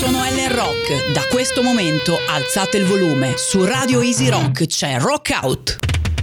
sono Ellen Rock. Da questo momento alzate il volume. Su Radio Easy Rock c'è Rock Out.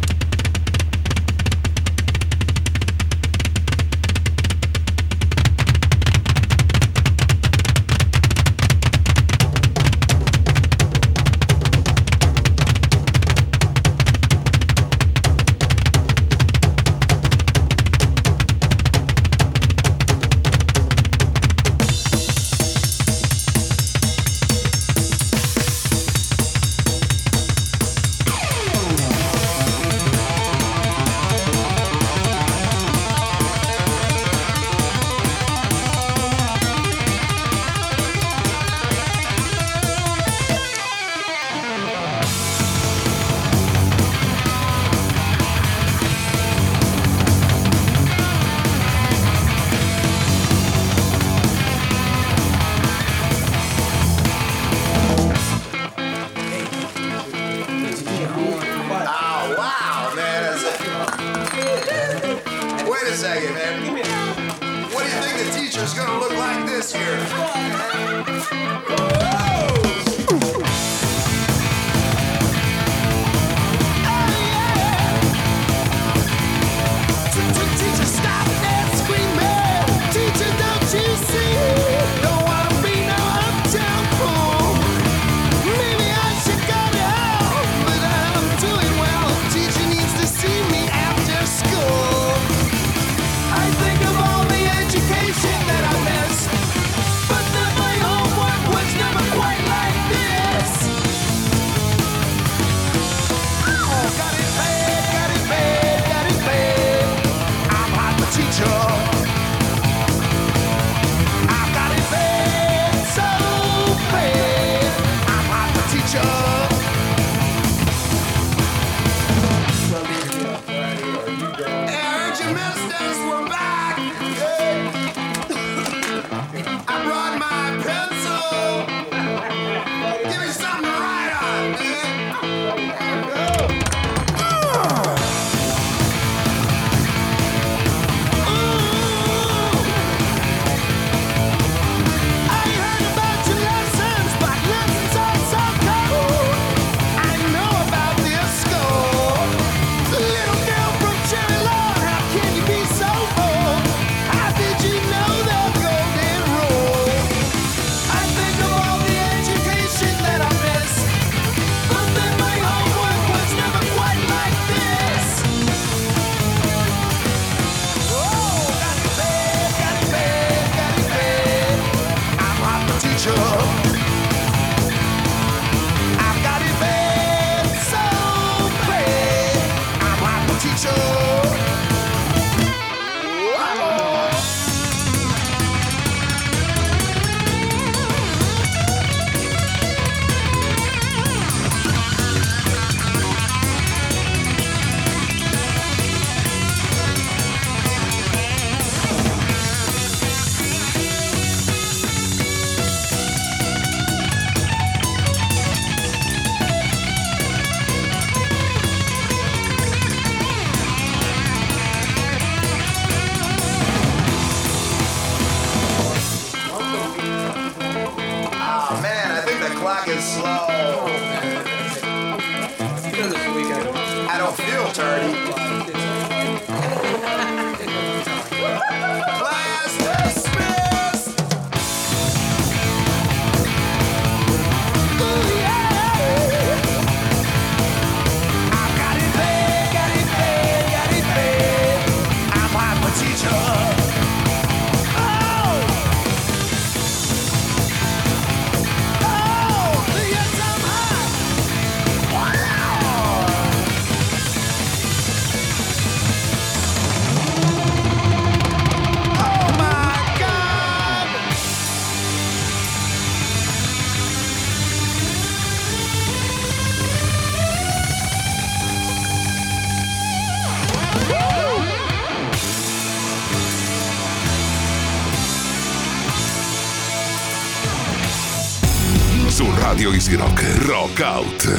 Radio Easy Rock, Rock Out.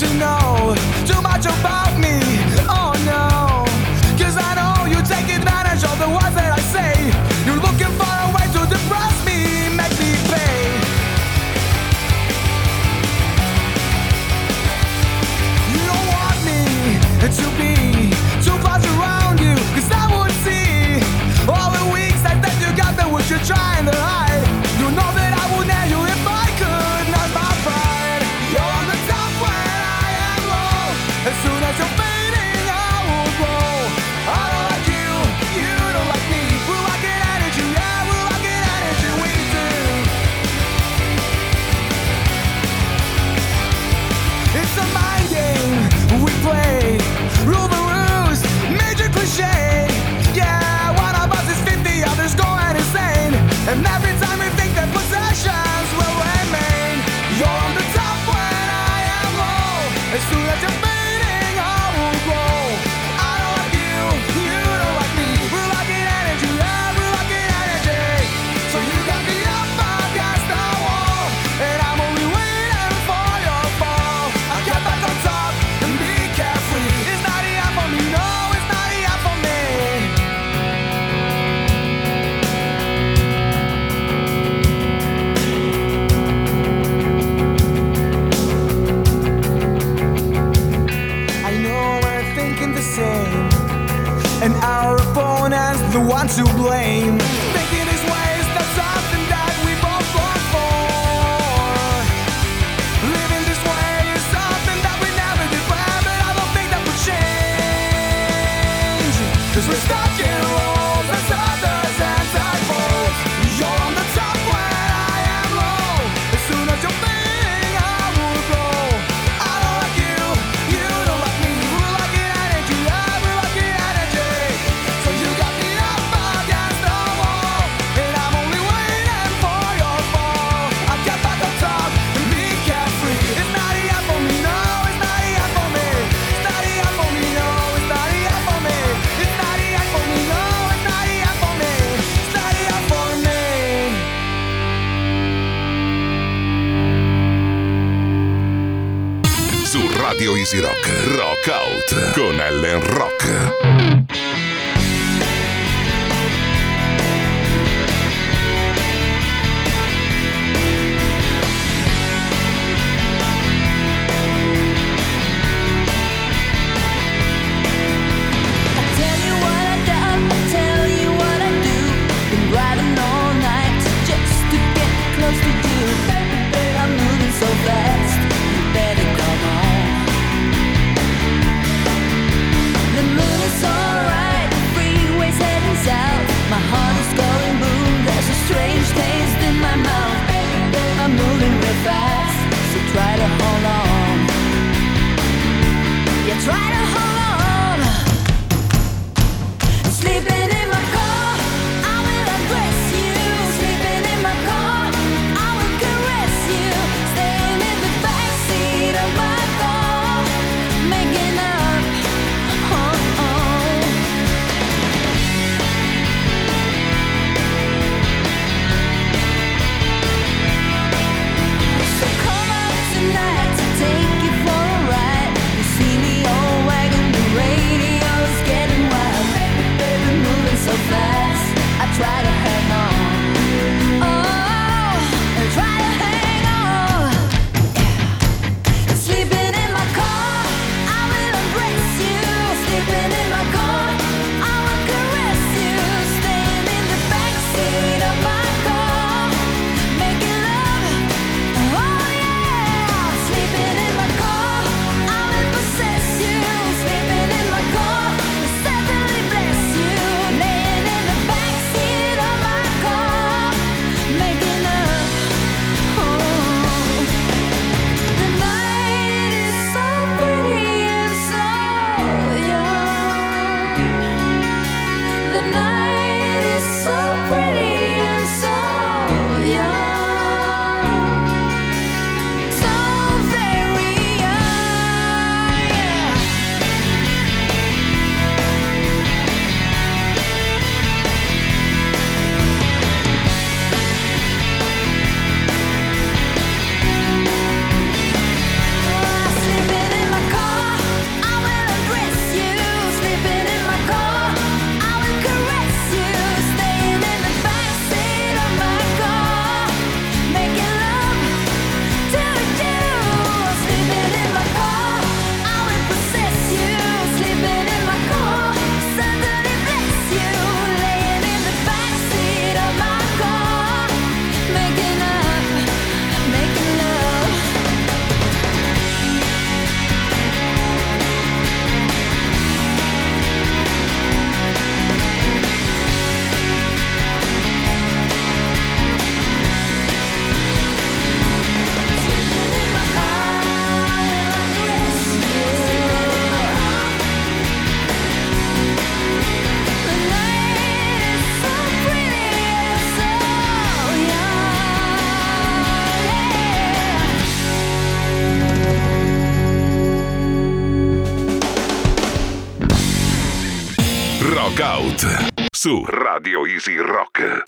to know too much about me. Oh no, 'cause I know you take advantage of the words that I say. You're looking for a way to depress me, make me pay. You don't want me to be too close around you, 'cause I would see all the weak sides that you got that what you're trying to hide. You know that I would nail you if I could, not my pride. You're on the top when I am low. As soon as you're fading, I will grow. I don't like you, you don't like me. We're like an energy, yeah, we're like an energy, we do. It's a mind game we play. Rule the ruse, major cliche. Yeah, one of us is 50, others going insane. And every time we think that possessions will remain. You're on the top when I am low. As soon as you're fading, I will grow. I don't like you, you don't like me. We're like an energy, yeah, we're like an energy. So you got me up against the wall, and I'm only waiting for your fall. I'll get back on top and be carefree. It's not enough for me, no, it's not enough for me. I know we're thinking the same, and our opponent's the one to blame. Thinking this way is not something that we both long for. Living this way is something that we never did plan, but I don't think that would change. 'Cause we're stuck in roles as others and typos. You're on the top when I am low. As soon as you're fading, I will grow. I don't like you, you don't like me. We're like an energy, yeah, we're like an energy. So you got me up against the wall, and I'm only waiting for your fall. I'll get back on top and be carefree. It's not enough for me, no, it's not enough for me. It's not enough for me, no, it's not enough for me. It's not enough for me, no, it's not enough for me. It's not enough for me. Su Radio Easy Rock, Rock Out con Ellen Rock. Tell you what I done, tell you what I do. Been riding all night just to get close to you. Baby, I'm moving so fast, you better come on. The moon is alright. Out su Radio Easy Rock.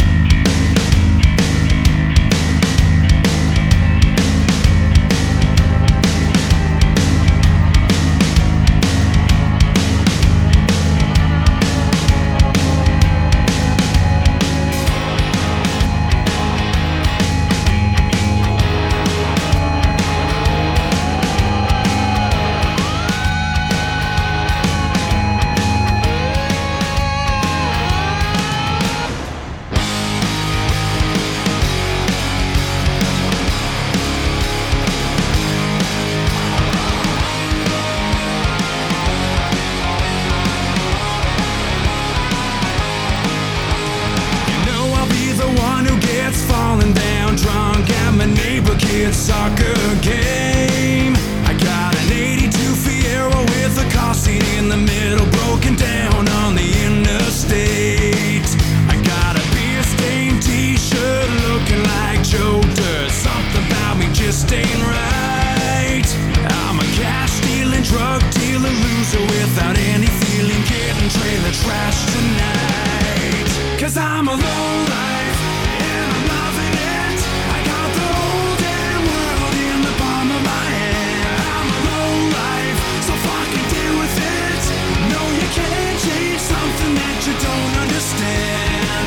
Soccer game. I got an 82 Fiero with a car seat in the middle, broken down on the interstate. I got a beer stained t-shirt looking like Joe Dirt. Something about me just ain't right. I'm a cash stealing, drug dealer, loser without any feeling, getting trailer trash tonight. 'Cause I'm a low life and I'm loving it. I got the whole damn world in the palm of my hand. I'm a low life, so fucking deal with it. No, you can't change something that you don't understand.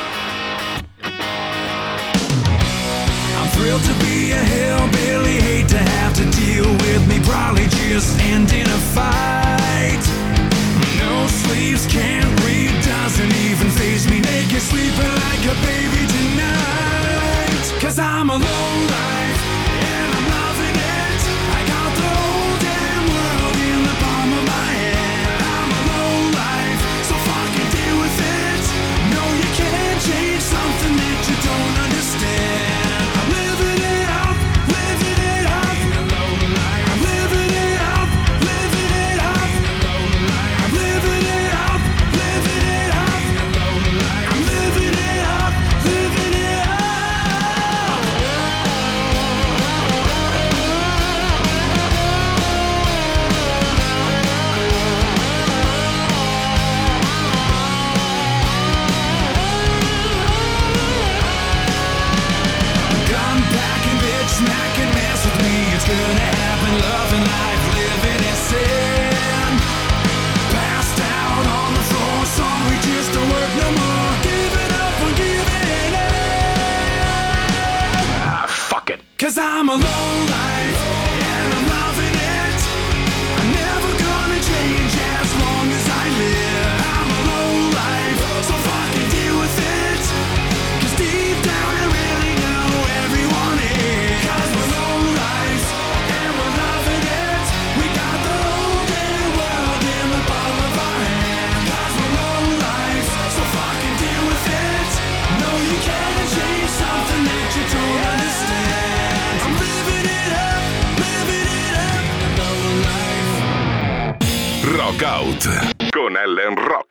I'm thrilled to be a hillbilly, hate to have to deal with me probably just end in a fight. No sleeves, can't read, doesn't even faze me, naked sleeping like a baby tonight. 'Cause I'm a low life and I'm loving it. I got the whole damn world in the palm of my hand. I'm a low life, so fucking deal with it. No, you can't change something that you don't understand. I'm living it up, living it up. I'm living it up, living it up. I'm living it up, living it up. I'm living it up, living it up. Gun packing, bitch smacking, mess with me, it's gonna happen. Loving life, living in sin. Passed out on the floor, sorry, just to work no more. Giving up or giving in. Ah, fuck it. 'Cause I'm a low life and I'm loving it. I'm never gonna change as long as I live. I'm a low life, so fucking deal with it. 'Cause deep down I really know everyone is. 'Cause we're low life and we're loving it. We got the whole damn world in the palm of our hand. 'Cause we're low life, so fucking deal with it. No, you can't change something that you don't understand. I'm living it up, low life. Rock Out con Ellen Rock.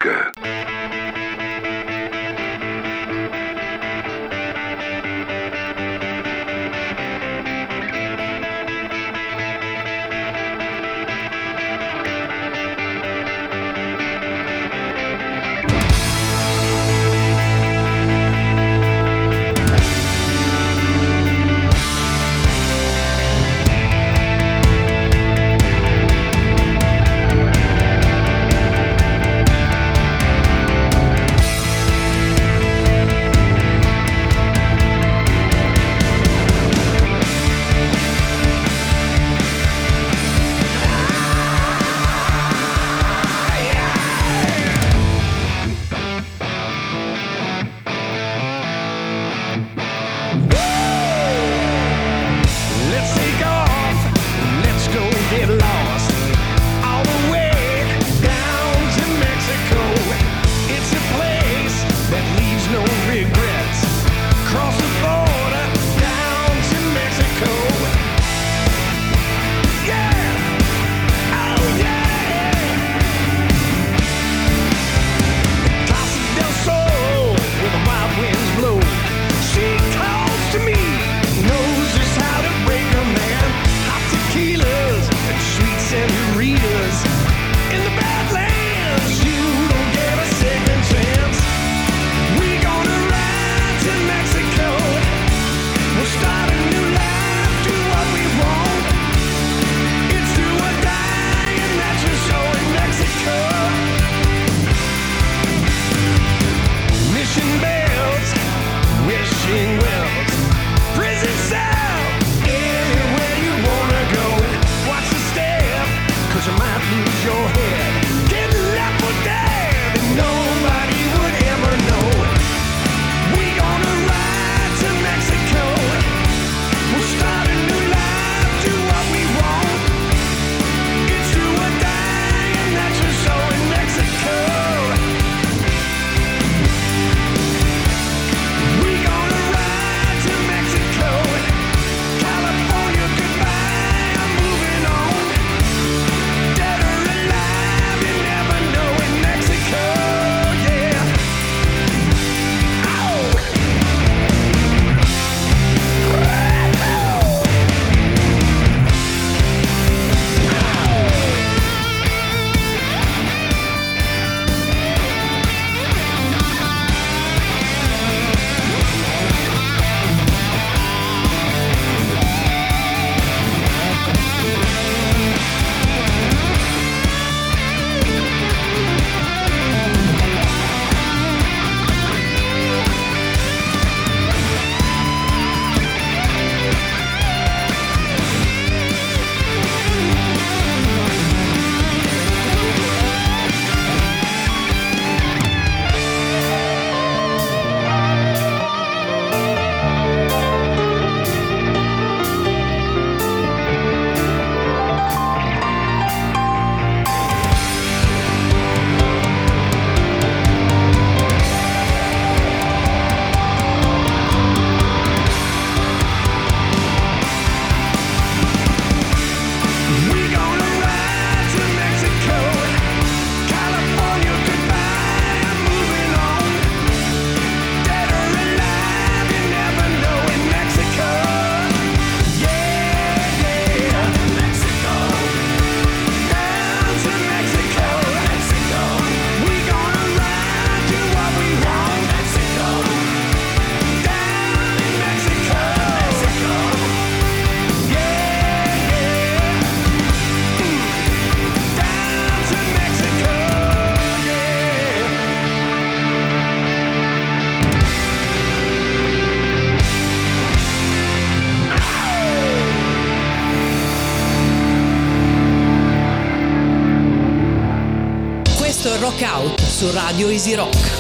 Rock Out su Radio Easy Rock.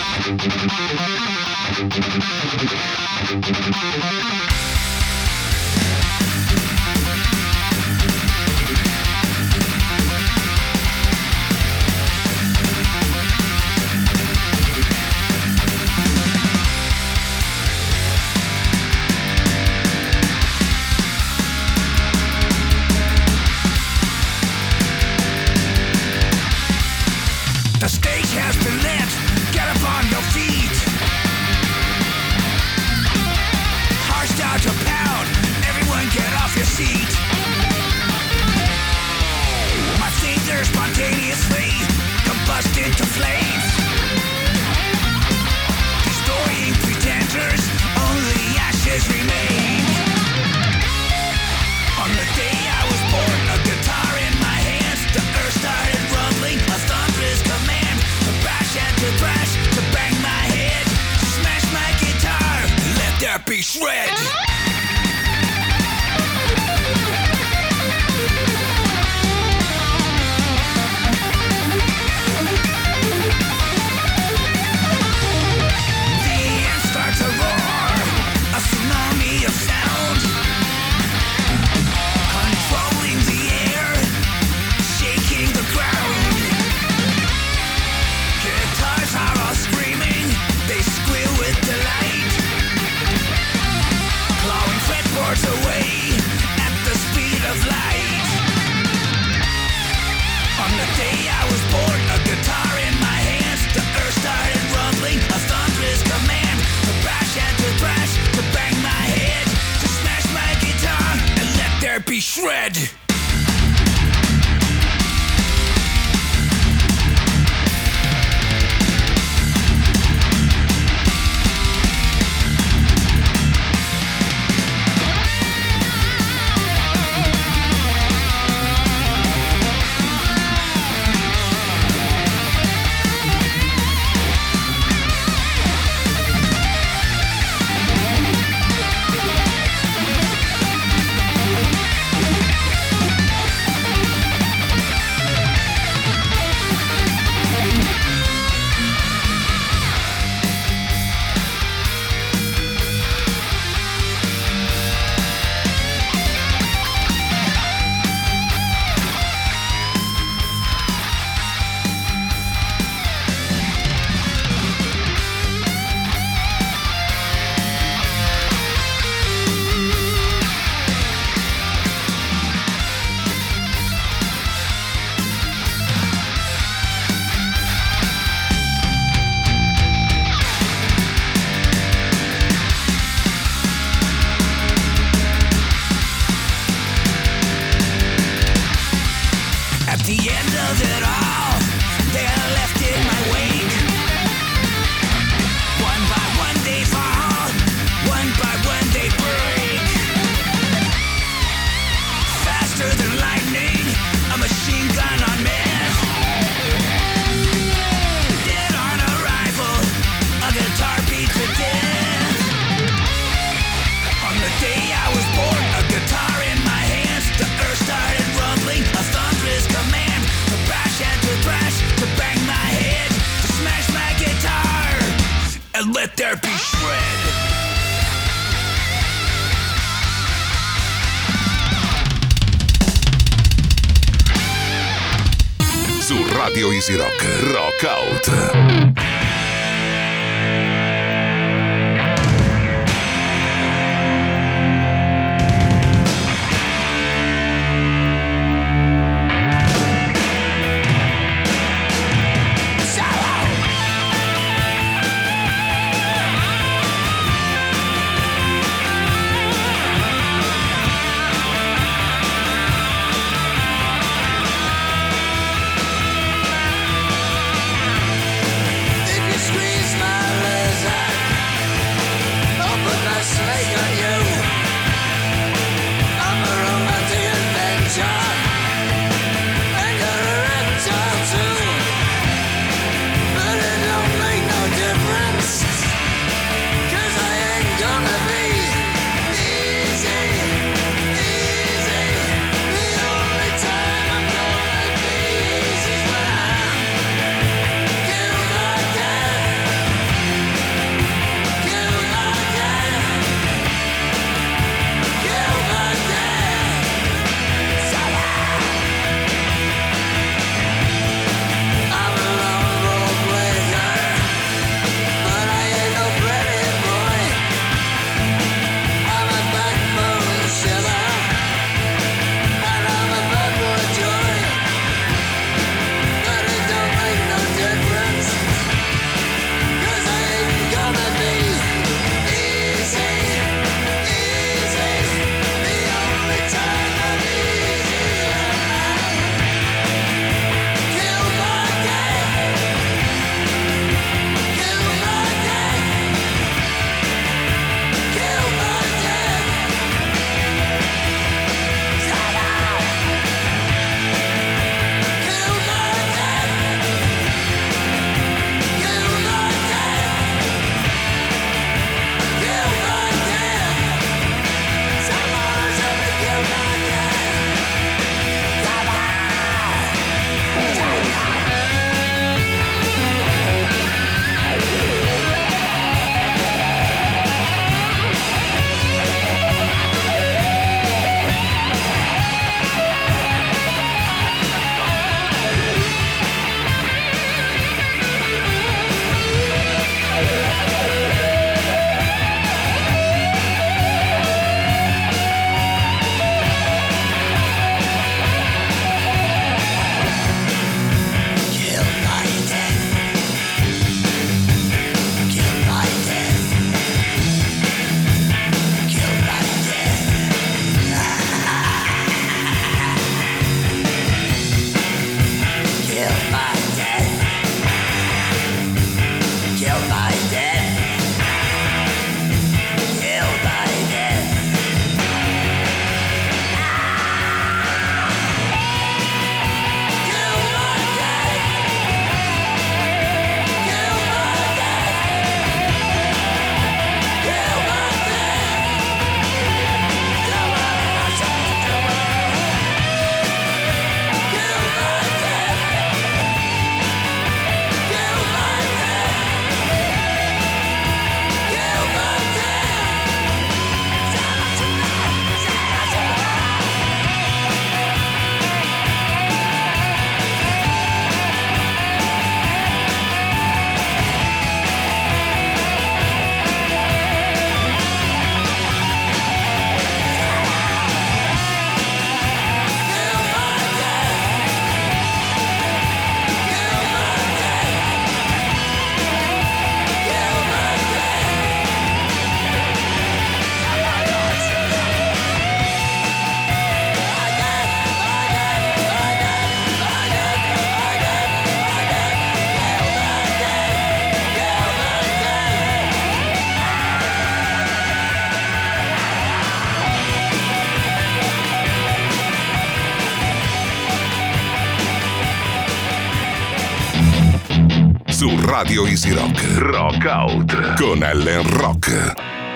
The stage has been lit, get up on your feet. Heart start to pound, everyone get off your seat. My fingers spontaneously combust into flames. Destroying pretenders, only ashes remain. On the day I was born, a guitar in my hands, the earth started rumbling, a thunderous command to bash and to crash, to bang my head, to smash my guitar, let there be shred. The end starts to roar, a tsunami of sound, controlling the air, shaking the ground. Guitars are all screaming, they squeal with delight, clawing fretboards away at the speed of light. On the day I was born, a guitar in my hands, the earth started rumbling, a thunderous command to bash and to crash, to bang my head, to smash my guitar, and let there be shred. At the end of it all, they are left in my wake. One by one they fall, one by one they break. Faster than lightning, a machine gun on meth. Dead on arrival, a guitar beat to death. On the day I was born, a guitar in my hands, the earth started rumbling, a thunderous command to bash and to crash, to bang my head, to smash my guitar, and let there be shred. Su Radio Easy Rock, Rock Out. The Radio Easy Rock. Rock Out con Ellen Rock.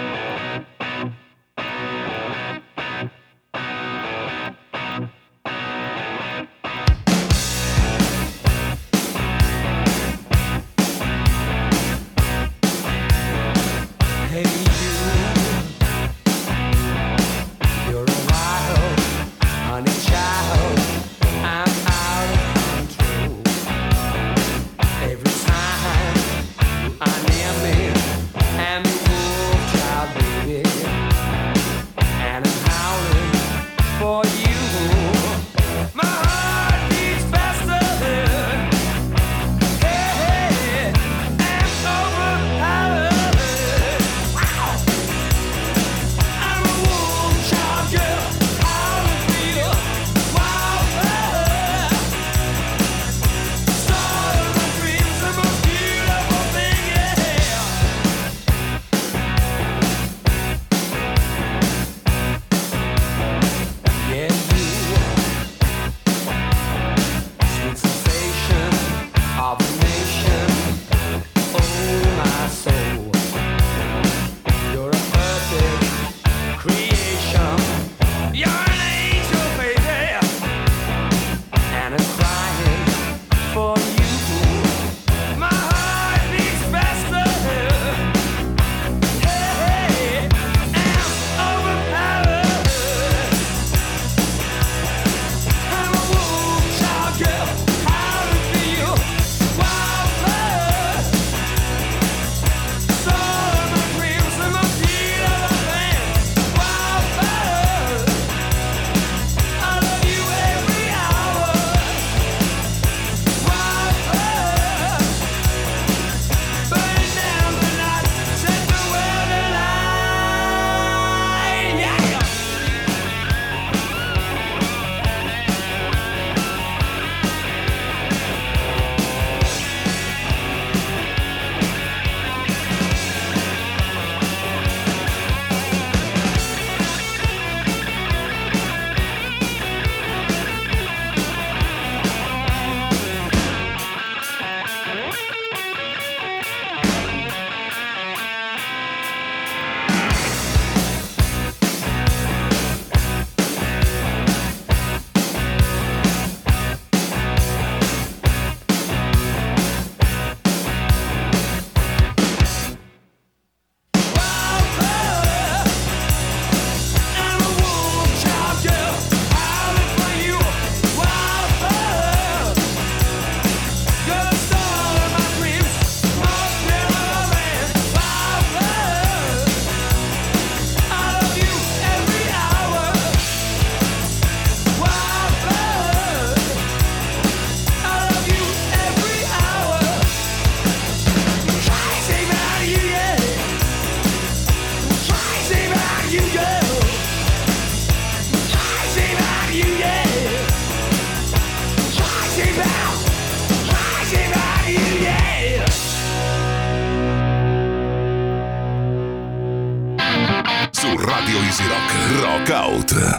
Radio Easy Rock, Rock Out.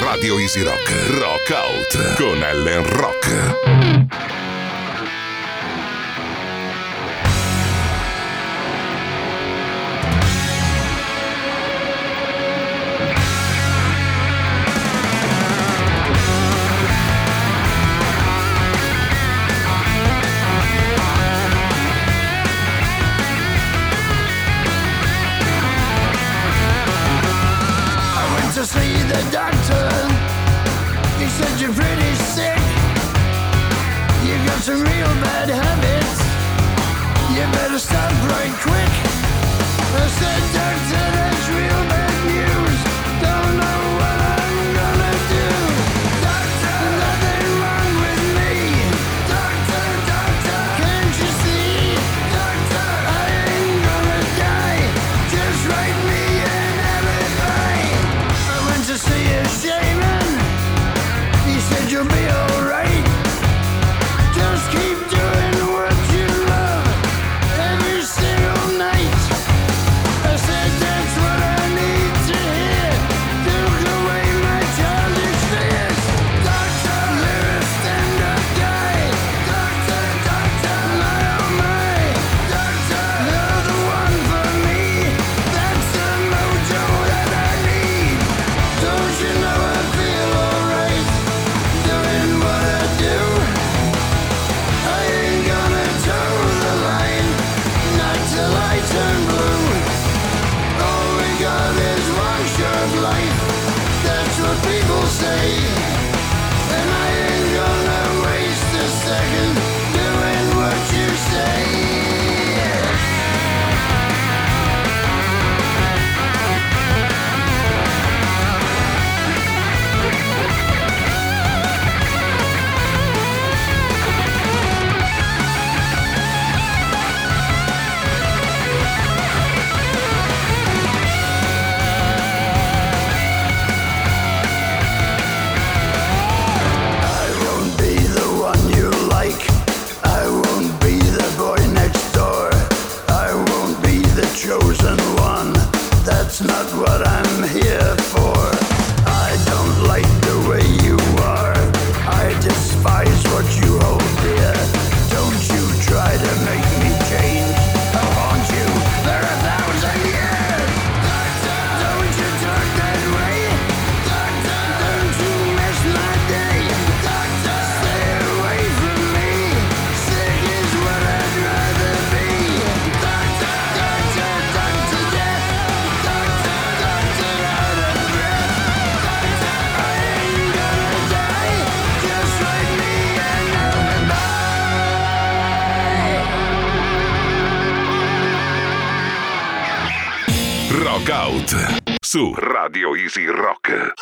Radio Easy Rock, Rock Out con Ellen Rock. To see the doctor, he said you're pretty sick. You got some real bad habits. You better stop right quick. I said, doctor, that's real bad news. Don't know what I'm gonna do. Doctor, nothing wrong with me. Doctor, doctor, can't you see? Doctor, I ain't gonna die. Just write me an alibi. To see a shaman, he said you'll be alright. Just keep doing what you love every single night. I said that's what I need to hear. Took away my childish fears. Doctor, you're a stand-up guy. Doctor, doctor, my oh my. Doctor, you're the one for me. That's the mojo that I need. Don't you know I feel alright doing what I do? I ain't gonna toe the line, not till I turn blue. All we got is one short life, that's what people say. And I ain't gonna waste a second doing what you say. That's not what I'm here for. I don't like the way you are. I despise what you hold dear. Don't you try to make me change. I'll haunt you for 1,000 years. Doctor, don't you talk that way. Doctor, don't you mess my day. Doctor, stay away from me. Sick is what I'd rather be. Doctor, doctor, doctor, death. Doctor, doctor, out of breath. Doctor, I ain't gonna die. Just write me an alibi. Rock Out su Radio Easy Rock.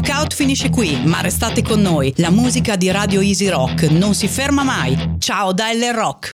Rockout finisce qui, ma restate con noi. La musica di Radio Easy Rock non si ferma mai. Ciao da L Rock.